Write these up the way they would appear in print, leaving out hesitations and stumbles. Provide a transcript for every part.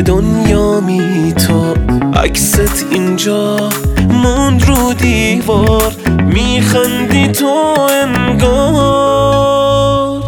که دنیامی تو، عکست اینجا موند رو دیوار، میخندی تو انگار.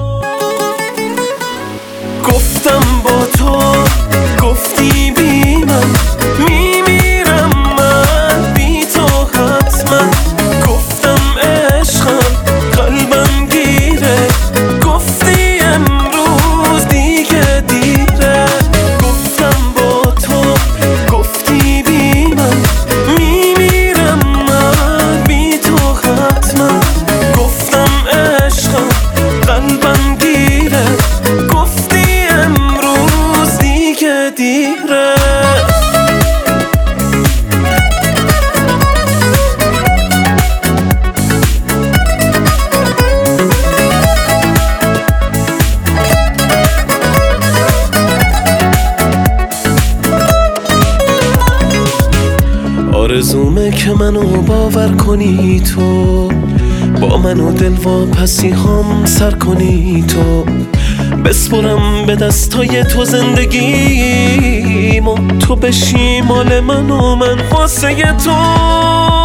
گفتم با تو، گفتی بی من میمیرم، من بی تو حتما. گفتم عشقم قلبم گیره، گفتی امروز دیگه دیره. گفتم با تو، گفتی بی من میمیرم، من بی تو حتما. گفتم عشقم قلبم گیره، گفتی امروز دیگه دیره. آرزومه که منو باور کنی تو، با منو دل واپسی هم سر کنی تو. بسپرم به دستای تو زندگیمو، تو بشی مال من و من واسه تو.